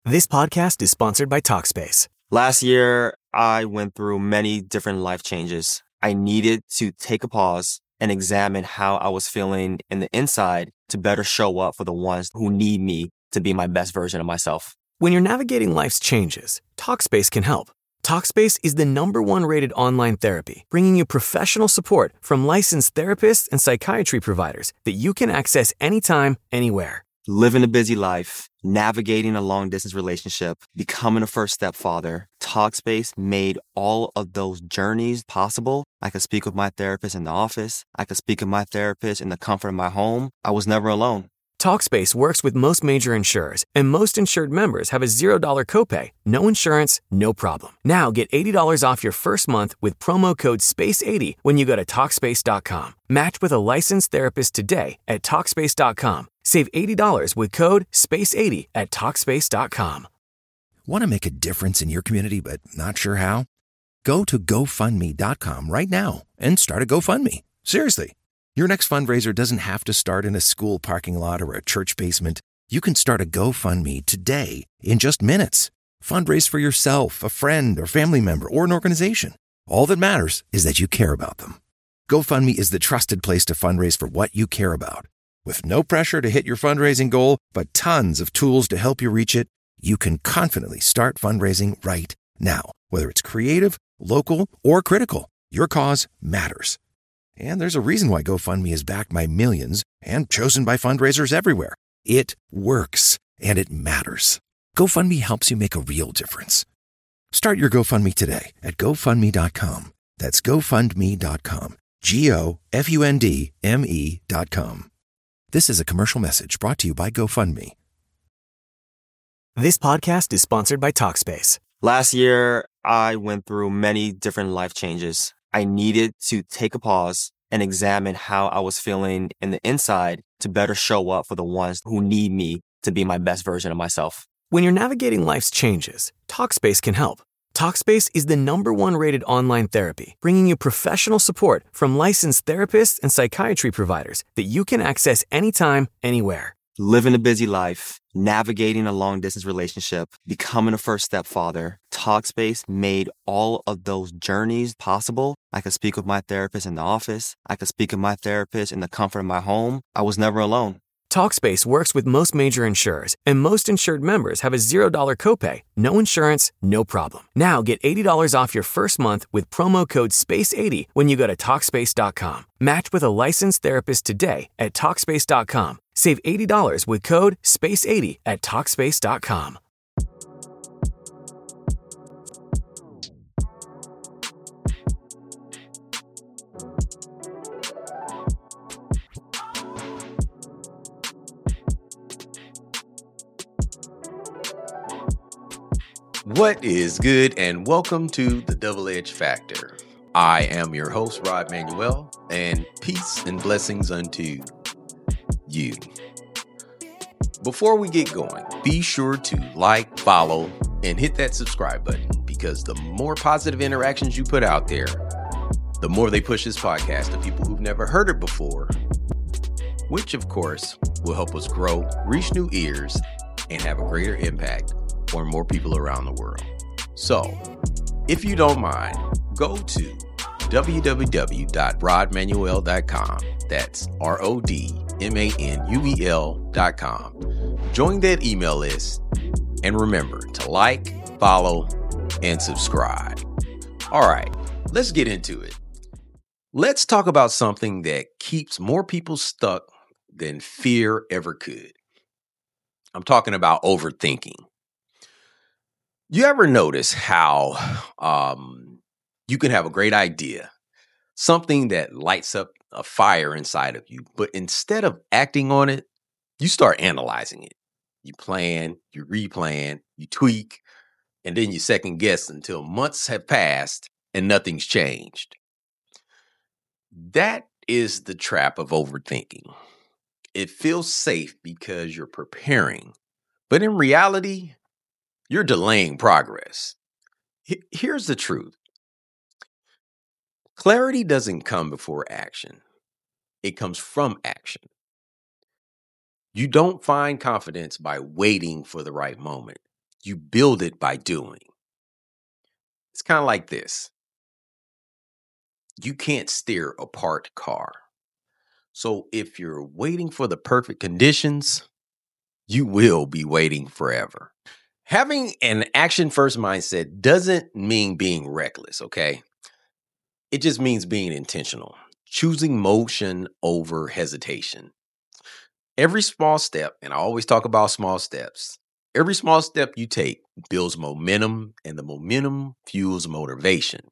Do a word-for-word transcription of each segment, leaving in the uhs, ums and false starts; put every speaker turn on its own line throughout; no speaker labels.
This podcast is sponsored by Talkspace.
Last year, I went through many different life changes. I needed to take a pause and examine how I was feeling in the inside to better show up for the ones who need me to be my best version of myself.
When you're navigating life's changes, Talkspace can help. Talkspace is the number one rated online therapy, bringing you professional support from licensed therapists and psychiatry providers that you can access anytime, anywhere.
Living a busy life, navigating a long-distance relationship, becoming a first-step father, Talkspace made all of those journeys possible. I could speak with my therapist in the office. I could speak with my therapist in the comfort of my home. I was never alone.
Talkspace works with most major insurers, and most insured members have a zero dollars copay. No insurance, no problem. Now get eighty dollars off your first month with promo code space eighty when you go to Talkspace dot com. Match with a licensed therapist today at Talkspace dot com. Save eighty dollars with code space eighty at Talkspace dot com.
Want to make a difference in your community but not sure how? Go to GoFundMe dot com right now and start a GoFundMe. Seriously. Your next fundraiser doesn't have to start in a school parking lot or a church basement. You can start a GoFundMe today in just minutes. Fundraise for yourself, a friend, or family member, or an organization. All that matters is that you care about them. GoFundMe is the trusted place to fundraise for what you care about. With no pressure to hit your fundraising goal, but tons of tools to help you reach it, you can confidently start fundraising right now. Whether it's creative, local, or critical, your cause matters. And there's a reason why GoFundMe is backed by millions and chosen by fundraisers everywhere. It works, and it matters. GoFundMe helps you make a real difference. Start your GoFundMe today at GoFundMe dot com. That's GoFundMe dot com. G O F U N D M E dot com. This is a commercial message brought to you by GoFundMe.
This podcast is sponsored by Talkspace.
Last year, I went through many different life changes. I needed to take a pause and examine how I was feeling in the inside to better show up for the ones who need me to be my best version of myself.
When you're navigating life's changes, Talkspace can help. Talkspace is the number one rated online therapy, bringing you professional support from licensed therapists and psychiatry providers that you can access anytime, anywhere.
Living a busy life, navigating a long-distance relationship, becoming a first-step father, Talkspace made all of those journeys possible. I could speak with my therapist in the office. I could speak with my therapist in the comfort of my home. I was never alone.
Talkspace works with most major insurers, and most insured members have a zero dollars copay. No insurance, no problem. Now get eighty dollars off your first month with promo code space eighty when you go to Talkspace dot com. Match with a licensed therapist today at Talkspace dot com. Save eighty dollars with code space eighty at Talkspace dot com.
What is good, and welcome to the Double Edge Factor. I am your host, Rod Manuel, and peace and blessings unto you. Before we get going, be sure to like, follow, and hit that subscribe button, because the more positive interactions you put out there, the more they push this podcast to people who've never heard it before, which of course will help us grow, reach new ears, and have a greater impact on more people around the world. So, if you don't mind, go to w w w dot rod manuel dot com. That's R O D M A N U E L dot com. Join that email list, and remember to like, follow, and subscribe. All right, let's get into it. Let's talk about something that keeps more people stuck than fear ever could. I'm talking about overthinking. You ever notice how um, you can have a great idea, something that lights up a fire inside of you, but instead of acting on it, you start analyzing it. You plan, you replan, you tweak, and then you second guess until months have passed and nothing's changed. That is the trap of overthinking. It feels safe because you're preparing, but in reality, you're delaying progress. Here's the truth. Clarity doesn't come before action. It comes from action. You don't find confidence by waiting for the right moment. You build it by doing. It's kind of like this. You can't steer a parked car. So if you're waiting for the perfect conditions, you will be waiting forever. Having an action-first mindset doesn't mean being reckless, okay? It just means being intentional, choosing motion over hesitation. Every small step, and I always talk about small steps, every small step you take builds momentum, and the momentum fuels motivation.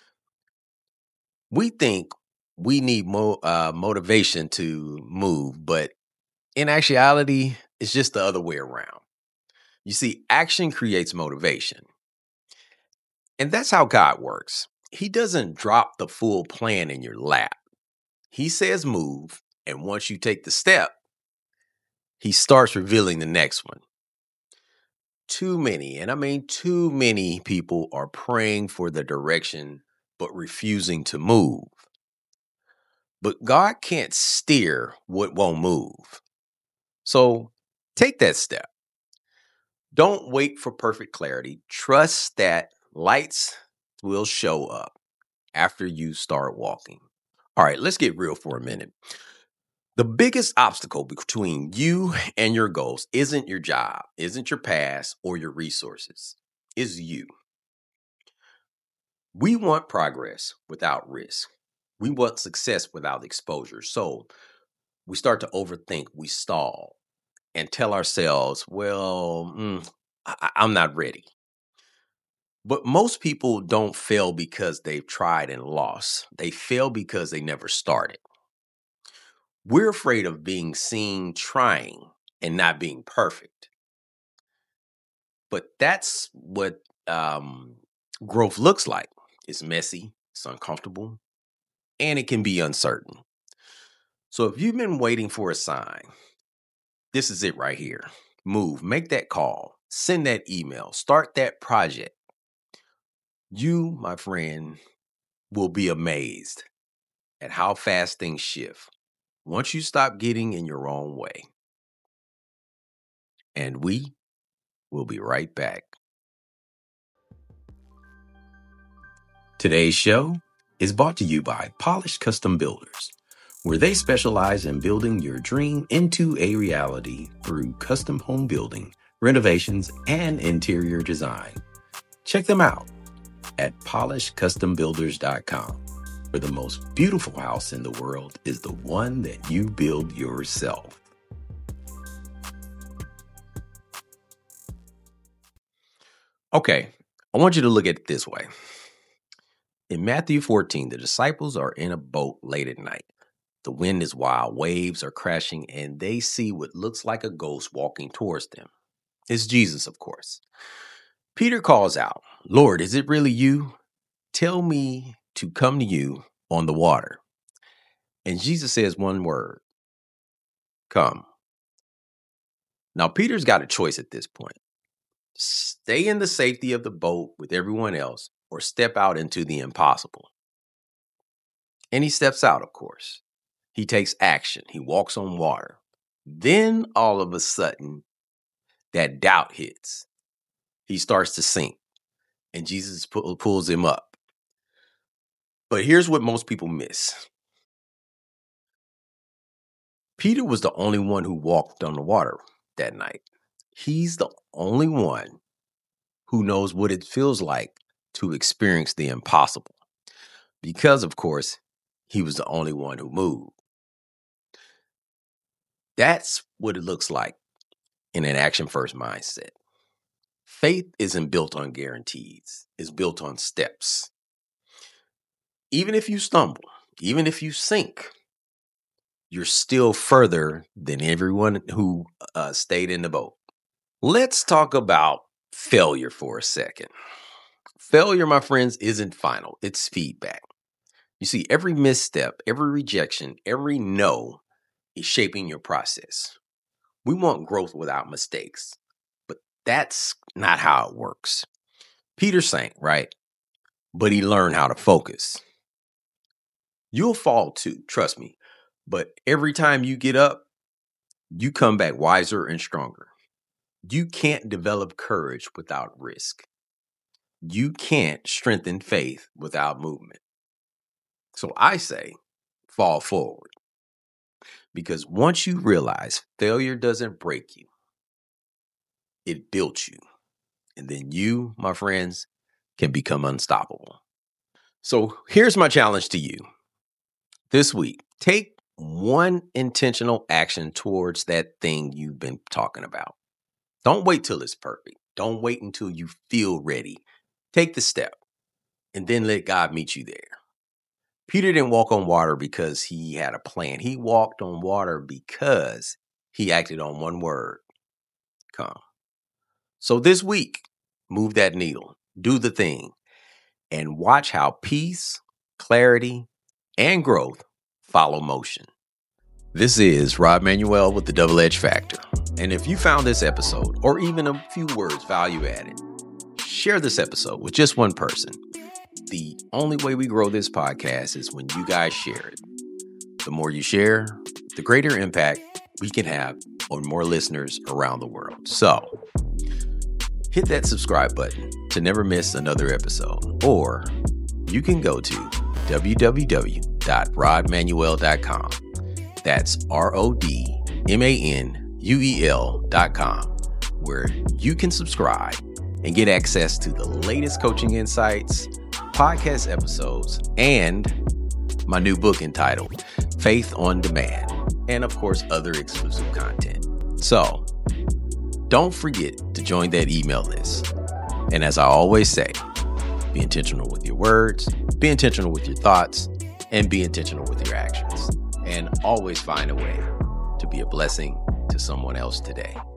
We think we need mo- uh, motivation to move, but in actuality, it's just the other way around. You see, action creates motivation. And that's how God works. He doesn't drop the full plan in your lap. He says move, and once you take the step, he starts revealing the next one. Too many, and I mean too many people are praying for the direction, but refusing to move. But God can't steer what won't move. So take that step. Don't wait for perfect clarity. Trust that lights will show up after you start walking. All right, let's get real for a minute. The biggest obstacle between you and your goals isn't your job, isn't your past, or your resources. It's you. We want progress without risk. We want success without exposure. So we start to overthink, we stall, and tell ourselves, well, mm, I- I'm not ready. But most people don't fail because they've tried and lost. They fail because they never started. We're afraid of being seen trying and not being perfect. But that's what um, growth looks like. It's messy, it's uncomfortable, and it can be uncertain. So if you've been waiting for a sign, this is it right here. Move, make that call, send that email, start that project. You, my friend, will be amazed at how fast things shift once you stop getting in your own way. And we will be right back. Today's show is brought to you by Polished Custom Builders, where they specialize in building your dream into a reality through custom home building, renovations, and interior design. Check them out at polished custom builders dot com, where the most beautiful house in the world is the one that you build yourself. Okay, I want you to look at it this way. In Matthew fourteen, the disciples are in a boat late at night. The wind is wild, waves are crashing, and they see what looks like a ghost walking towards them. It's Jesus, of course. Peter calls out, "Lord, is it really you? Tell me to come to you on the water." And Jesus says one word, "Come." Now, Peter's got a choice at this point. Stay in the safety of the boat with everyone else or step out into the impossible. And he steps out, of course. He takes action. He walks on water. Then all of a sudden, that doubt hits. He starts to sink, and Jesus pu- pulls him up. But here's what most people miss. Peter was the only one who walked on the water that night. He's the only one who knows what it feels like to experience the impossible. Because, of course, he was the only one who moved. That's what it looks like in an action-first mindset. Faith isn't built on guarantees. It's built on steps. Even if you stumble, even if you sink, you're still further than everyone who uh, stayed in the boat. Let's talk about failure for a second. Failure, my friends, isn't final. It's feedback. You see, every misstep, every rejection, every no is shaping your process. We want growth without mistakes, but that's not how it works. Peter sank, right? But he learned how to focus. You'll fall too, trust me. But every time you get up, you come back wiser and stronger. You can't develop courage without risk. You can't strengthen faith without movement. So I say, fall forward. Because once you realize failure doesn't break you, it built you. And then you, my friends, can become unstoppable. So here's my challenge to you. This week, take one intentional action towards that thing you've been talking about. Don't wait till it's perfect. Don't wait until you feel ready. Take the step and then let God meet you there. Peter didn't walk on water because he had a plan. He walked on water because he acted on one word, come. So this week, move that needle, do the thing, and watch how peace, clarity, and growth follow motion. This is Rod Manuel with the Double Edge Factor. And if you found this episode, or even a few words value added, share this episode with just one person. The only way we grow this podcast is when you guys share it. The more you share, the greater impact we can have on more listeners around the world. So hit that subscribe button to never miss another episode. Or you can go to w w w dot rod manuel dot com. That's R O D M A N U E L dot com, where you can subscribe and get access to the latest coaching insights, podcast episodes, and my new book entitled Faith on Demand, and of course, other exclusive content. So don't forget to join that email list. And as I always say, be intentional with your words, be intentional with your thoughts, and be intentional with your actions. And always find a way to be a blessing to someone else today.